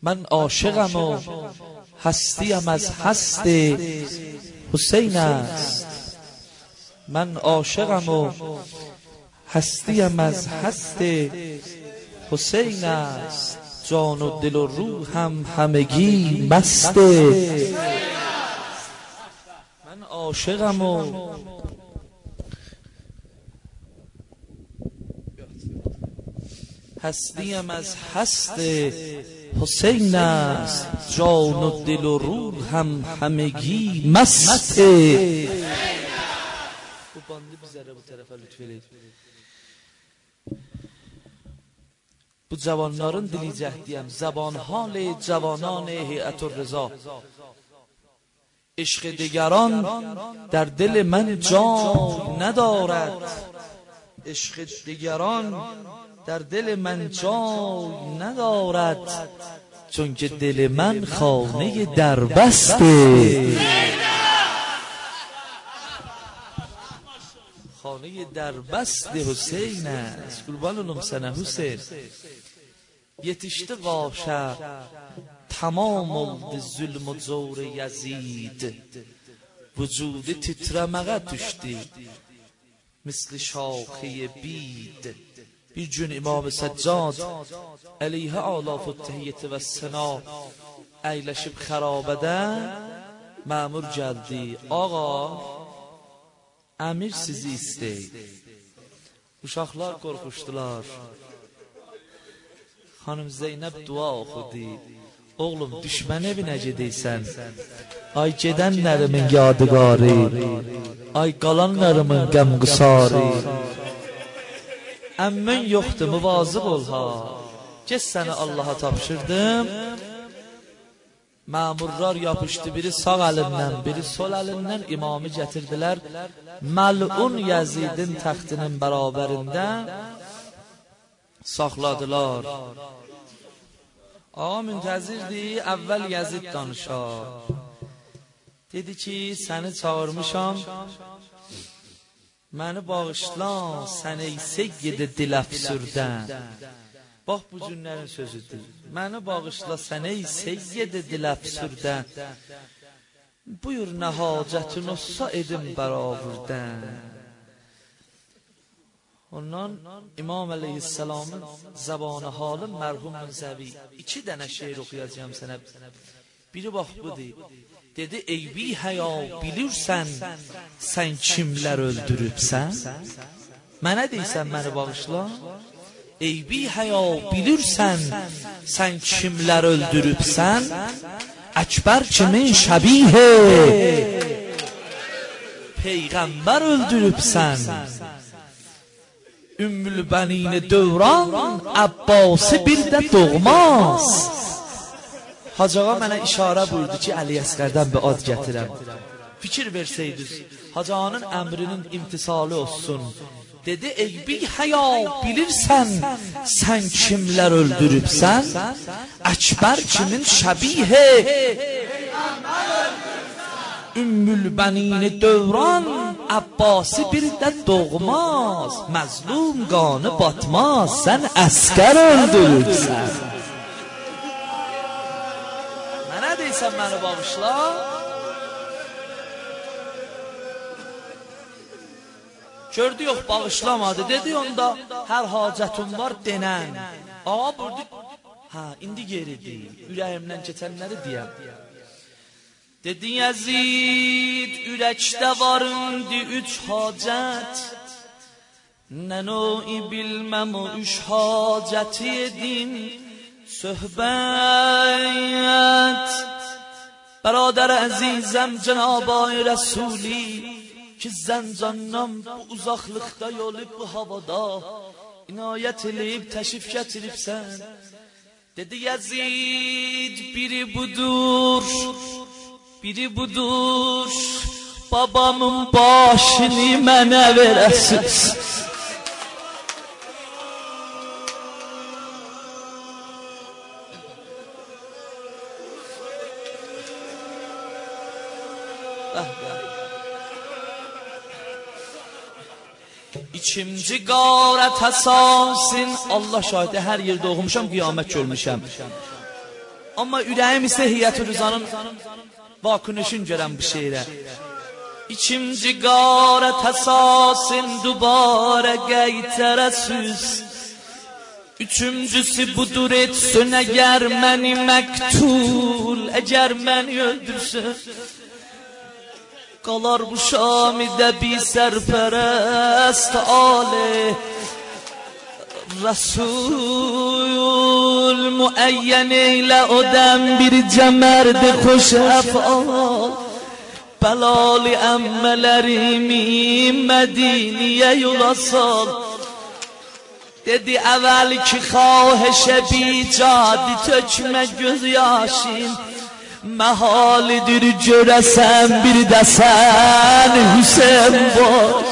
من عاشقم و هستیم از هست حسین است. من عاشقم و هستیم از هست حسین است. جان و دل و روحم همگی مست. من عاشقم و هستیم از هست حسین است. جان و دل و روحم همگی مست. bu cavanların dili cəhdiyəm, zabanhal cavanان هیئت الرضا. عشق دیگران در دل من جای ندارد. عشق دیگران در دل من جای ندارد، چون که دل من خانه دربسته. خانه دربست حسین است. قربان اولم سنه حسین. Yetişti qaşa tamam oldu zulm و cawr Yazid. Vücudu titreməyə düşdü misli şaxi bid. Bir gün İmam Səccad əleyhə alaf təhiyyəti və səna əyləşib xərabədə məmur gəldi. Ağa, əmir sizi istəyir. Uşaqlar qorxuşdular. Hanım Zeynəb dua oxudu. Oğlum, düşmən evinə gedəysən. Ay gedənlərimin yadigarı, ay qalanlarımın qəmqısarı. Əmmən yoxdur, müvazıq ol ha. Get səni Allaha tapşırdım. Məmurlar yapışdı, biri sağ əlindən, biri sol əlindən imamı gətirdilər. Məlun Yazidin təxtinin bərabərində saxladılar. Ağa müntəzirdir, əvvəl Yazid danışar. Dedi ki, səni çağırmışam, məni bağışla, sən ey seyyid-i diləfsürdən. Bax, bu cümlərin sözüdür. Məni bağışla, sən ey seyyid-i diləfsürdən. Buyur, nə hacətin olsa edim bəravürdən. Ondan İmam Aleyhisselam'ın zabanı halı merhum Münzevi. 2 dənə şeir oxuyacağım sənə. Biri bax budur. Dedi, eybi həya bilirsən, sən kimlər öldürübsən? Mənə deysən, məni bağışla. Eybi həya bilirsən, sən kimlər öldürübsən? Əkbər kimin şəbihi peyğəmbər öldürübsən? Ümmül Bənin dövran Abbasi bir də doğmaz. Hacı ağa mənə işarə buyurdu ki, Əli Əsqərdən bir ad gətirəm. Fikir versəydiniz, Hacı ağanın əmrinin imtisalı olsun. Dedi, ey bir həya bilirsən, sən kimlər öldürübsən? Əkbər kimin şəbihi Ümmül Bənin dövran Abbasi bir də doğmaz. Məzlum qanı batmaz. Sən əskər öldürürsən. Mənə deysən, məni bağışla. Gördü, yox, bağışlamadı. Dedi, onda hər hacətin var denən. Ağa burdu. Ha, indi geridir. Ürəyimdən keçənləri deyəm. Dedi, Yazid, ürəkdə var indi 3 hacət. Nənoi bilməm o 3 hacəti edim söhbət. Bəradər əzizəm Cənab-ı Rəsuli, ki zəncandan bu uzaqlıqda yolub bu havada inayət eləyib təşrif gətiribsən. Dedi, Yazid, biri budur, biri budur, babamın başını mənə verəsiz. İçimci qarət həsasin. Allah şahidi, hər yerdə oxumuşam, qiyamət görmüşəm. Amma ürəyim isə Hiyyət-ül Rızanın vakunuşun görən bu şeirə. İkinci qarət əsasin dubara qeytərə süz. Üçüncüsü budur etsin əgər məni məqtul, əgər məni öldürsün. Qalar bu Şamidə bir sərpərəst ali Rasul müəyyən eylə o dəm bir cəmərdi xoş əfal Bəlali əmmələrimi Mədiniyə yola sal Dedi əvvəl ki xahişə bicadi tökmə göz yaşın Məhalidir görəsən bir də sən Hüseyin boş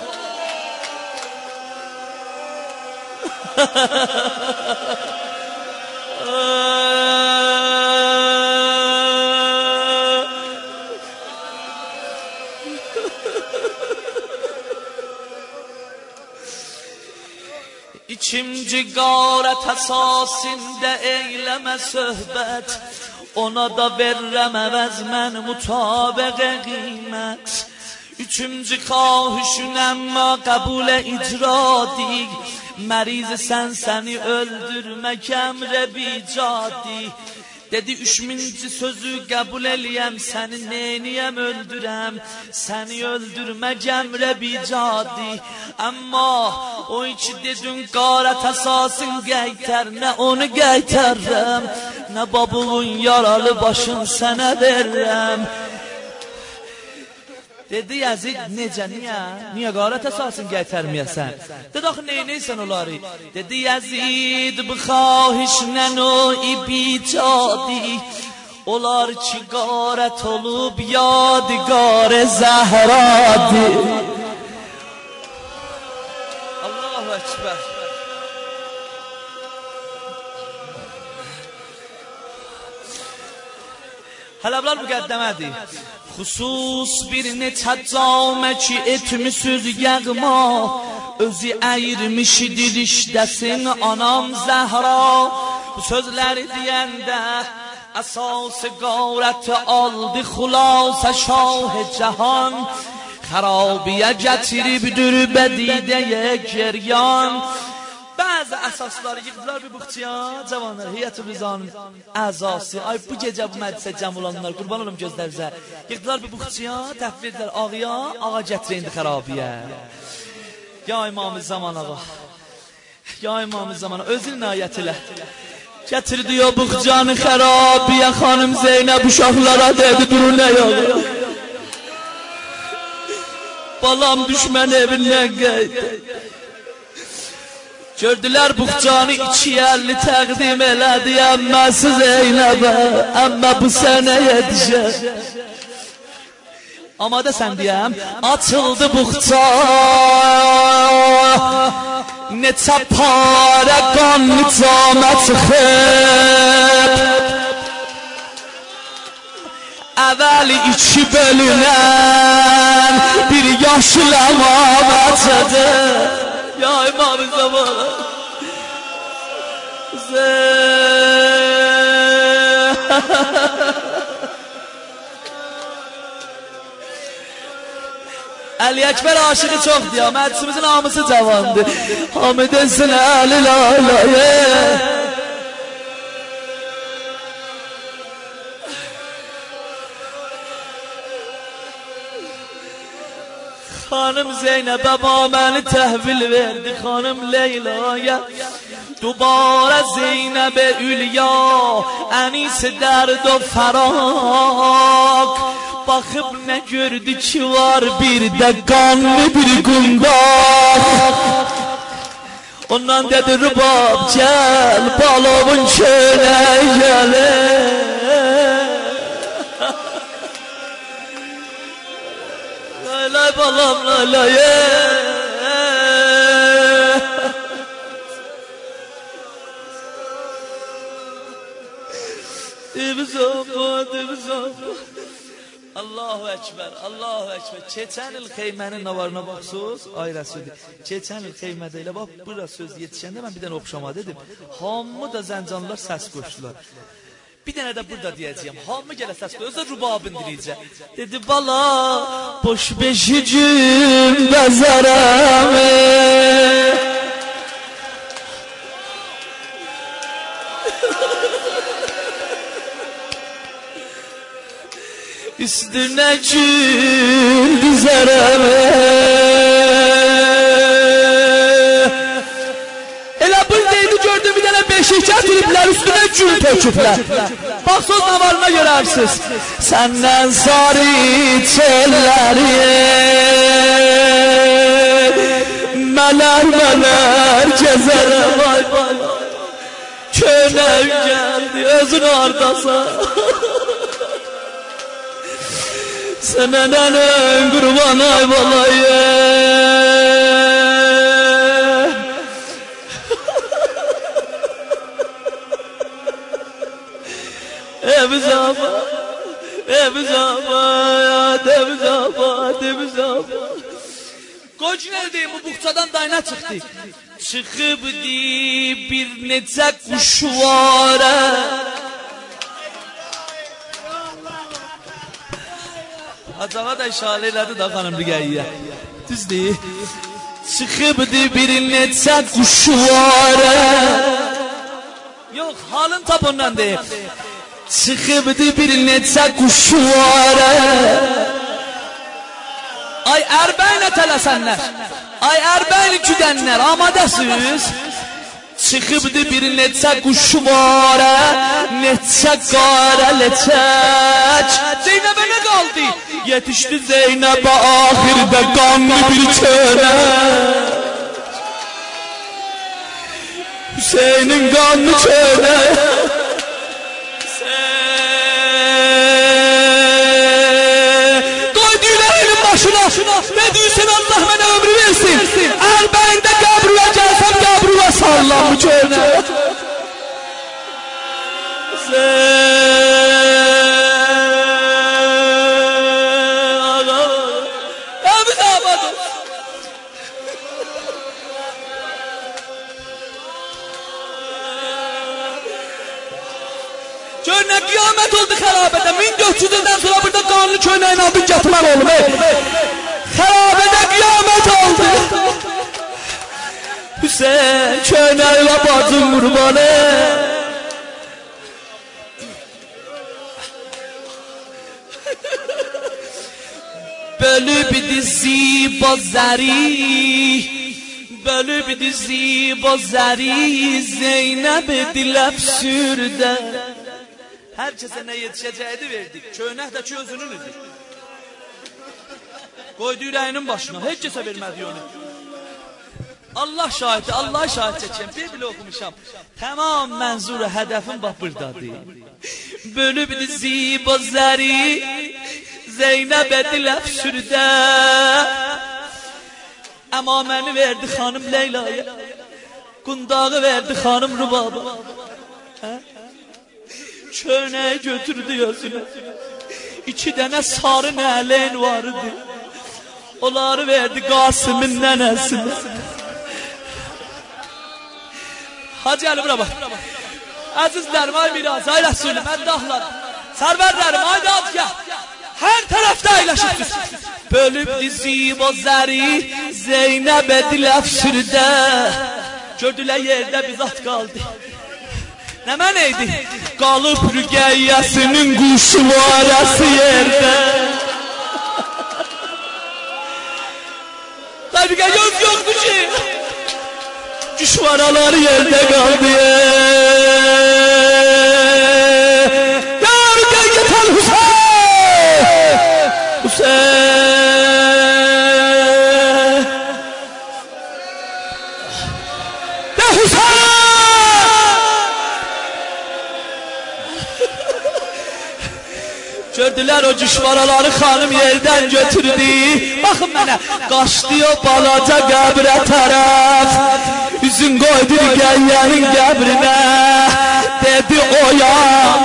İkinci qarət əsasində eyləmə söhbət Ona da verirəm əvəz mən mütabəqə qiymət Üçüncü xahişün əmma qəbulə icradik Məriz sən səni öldürmək əmrə bicadi Dedi 3000-ci sözü qəbul eləyəm Səni neyniyəm öldürəm Səni öldürmək əmrə bicadi Amma o iki dedin qarət əsasın qeytər Nə onu qeytərrəm Nə babulun yaralı başın sənə verirəm Dedi Yazid necə, niyə? Niyə qarət əsasın qeytərməyəsən? Dedi axı neynəysən onları? Dedi Yazid bu xahişlə o ibicadi Onlar ki qarət olub yadigar Zəhradi Allahu Ekber Hələ bunlar müqəddəmədir Xüsus bir neçə camə ki etmisüz yəqma Özü əyirmişidir işdəsin anam Zəhra Bu sözləri deyəndə əsas-ı qarət aldı xülasə şah cahan Xarabiyə gətiribdir bədidəyə geryan Bəzi əsasları yıqdılar bir buxçuya Cavanlar, Hiyyət-ül Rızanın əzası Ay bu gecə bu məclisə cəm olanlar Qurban olum gözlərinizə Yıqdılar bir buxçuya, təhvil verdilər ağaya Ağa gətirə indi xarabiyə Ya İmam-ı Zaman ağa Ya İmam-ı Zaman ağa Özün nəyət elə Gətirdi o buxcanı xarabiyə Xanım Zeynəb uşaqlara dedi durun nə yolu Balam düşmən evinə qeydə Gördülər buxcanı 250 təqdim elədi Əmməsi Zeynəbə Əmmə bu sənə yetişər Amada sən deyəm Açıldı buxca Neçə parə qan nicamə çıxıb Əvvəli 2 bölünən Bir yaşıl əmamətədir Ya İmam-ı Zaman Əli Əkbər aşıqı çoxdur ya Məclisimizin hamısı cavandır Hamid etsin Əli Lalayı Xanım Zeynəbə məni təhvil verdi Xanım Leylaya Dubara Zeynəbə Ülya Ənis dərd o fəraq Baxıb nə gördü ki var bir də qanlı bir qundaq Ondan dedi Rubab gəl balovun könə gəlir Lay balam lay lay Allahu Ekber, Allahu Ekber. Keçən il xeymənin navarına baxsız, ay Rəsuli. Keçən il xeymədə elə bax, bura söz yetişəndə mən bir dənə oxşama dedim. Hamı da zəncanlar səs qoşdular. Bir dənə də burada deyəcəyəm. Hamı gələ səs qoy, özə rubabın diliyəcək. Dedi, bala, boş beşicim bəzərəm. Üstüne gül dizərəm. Elə buradaydı, gördüm bir dənə beşik gətiriblər, üstüne gül töküblər. Bax, söz navarına görərsiniz. Səndən sarı çölləri, mələr gəzərəm. Vay vay, könəm gəldi, özün ordasa. Sənə nənən qurban ay balayı. Eviz abad, eviz abad, eviz abad, eviz abad. Qoç nə deyim, bu buxçadan dayına çıxdı. Çıxıbdı bir neçə quşvara. Acağa da işarə elədi da xanım Rüqəyyə. Düzdür. Çıxıbdı bir neçə quşvara. Yox, halın tap ondan deyil. Çıxıbdı bir neçə quşvara. Ay ərbəylə tələsənlər, ay ərbəylə güdənlər, amadəsiz. Çıxıbdı bir neçə quşvara, neçə qara leçək. Zeynəbə nə qaldı? Yetişdi Zeynəbə ahirdə qanlı bir çörək. Hüseynin qanlı çörək. Qoydu yüreğinin başına, ne diyorsun Allah mənə ömrü versin. Ərbəyində qəbrüyə gəlsəm qəbrüyə sallam bu çörək. Gör nə qiyamət oldu xərabədə. 1400-dən sonra burada qanlı köynəyin abin gətirmək olub. Xərabədə qiyamət oldu. Hüseyin köynəylə bacım qurbanı. Bölübdü ziba zəri, bölübdü ziba zəri, Zeynəb diləb sürdə. Hər kəsə nə yetişəcəyini verdik. Köynək də ki özünün idi. Qoydu ürəyinin başına. Heç kəsə vermədi onu. Allah şahidi, Allah şahid çəkəm. Bir bilə oxumuşam. Tamam mənzuru hədəfim bax buradadır. Bölübdü ziba zəri, Zeynəb diləb sürdə. Əmaməni verdi xanım Leyla'ya. Qundağı verdi xanım Rubaba. Köynəyi götürdü özünə. 2 dənə sarı nələyin vardı. Onları verdi Qasımın nənəsinə. Hacı Ali bura bax. Əzizlərim, ay miraz, ay Rəsulüm, əddahlar, sərvərlərim, ay dadgah. Hər tərəfdə əyləşibdir. Bölübdü ziba zəri, Zeynəb diləb sürdə. Gördülər yerdə bir zat qaldı. Nə mən eydi? Qalıb Rüqəyyəsinin quşvarası yerdə. Rüqəyyə öz yoxdur ki. Quşvaraları yerdə qaldı. Ya Rüqəyyə tal Hüseyin! Hüseyin! Ya Hüseyin! Gördülər o cüşvaraları xanım yerdən götürdü. Baxın mənə, qaçdı o balaca qəbrə tərəf. Üzün qoydu Rüqəyyənin qəbrinə. Dedi oya,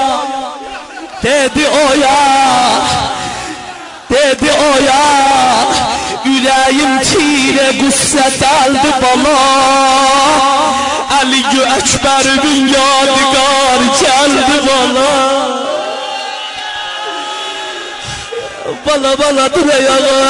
dedi oya, dedi oya. Ürəyim tirə qüssə dəldi bala. Əli-Əkbərin yadigar gəldi bala. بالا بالا دوره آقا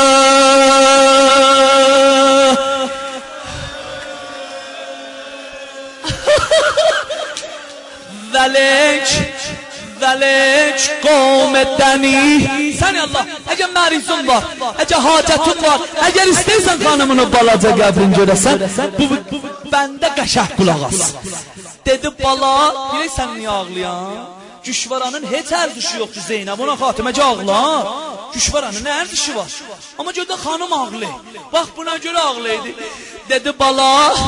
ولک قوم دنی سنی Allah اگه مریضون var اگه حاجتون var اگر istəyirsən xanımını balaca qəbrin görəsən bu bəndə qəşəh qulaq as dedi bala bilirsən niyə ağlayan Güşvaranın heç ərzişi yoxdur Zeynəb ona xatiməcə ağlar Güşvaranın nə ərzişi var amma gördü xanım ağlayır bax buna görə ağlaydı dedi bala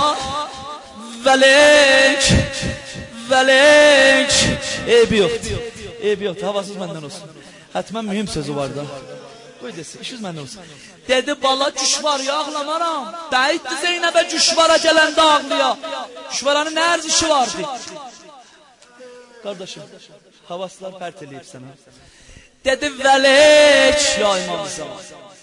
velek eybi yoxdur havasız məndən olsun hətmən mühüm sözü var da qoy desin işiniz məndən olsun dedi bala Güşvarya ağlamaram dəiddi Zeynəbə Güşvara gələndə ağlaya Güşvaranın nə ərzişi vardı kardeşim havaslar pərt eləyib sənə dedi velek ya imam zaman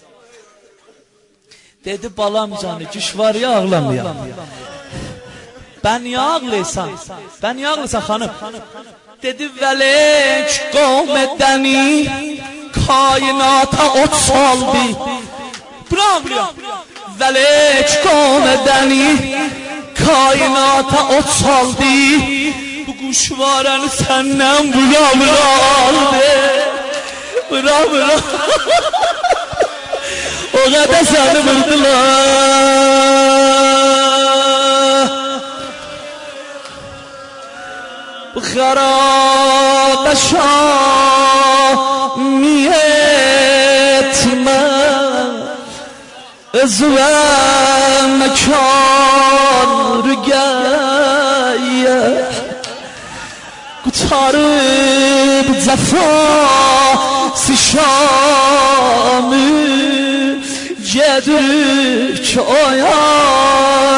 dedi balam canı Güşvarya ağlamaya ben niye ağlaysan hanım dedi velek qavm dəni kainata ot saldı bırakmıyor velek qavm dəni kainata ot saldı bu Güşvaranı senden bıra o kadar seni vurdular خراب شامیت من ازوام کارگیه قطارب زفاسی شامی جدرک آیان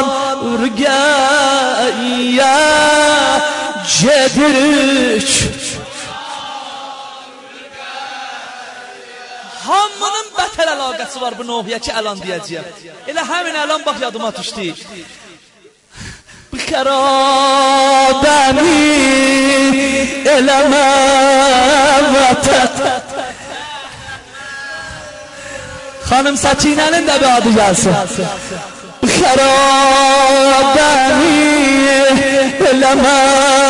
رگیه Cedrik hamının bətər əlaqəsi var bu Nuhiyə ki əlan deyəcəyəm elə həmin əlan bax yadıma düşdü bu xərabəni eləmə vətət xanım Səkinənin də bir adı gəlsin bu xərabəni eləmə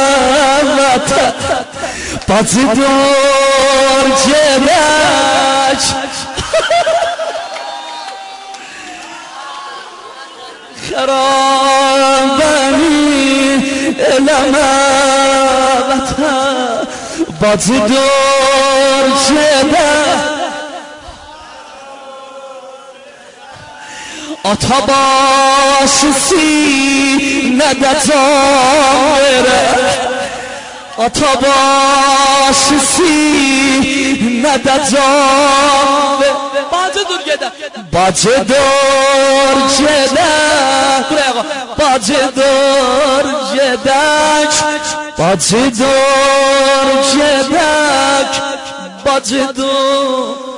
Bacı dur gerek Xərabəni eləmə vətən Bacı dur gerek Ata başı sinədə can verək Ata başı sinədə can verək Bacı dur gedək Bacı dur gedək Bacı dur gedək Bacı dur gedək Bacı dur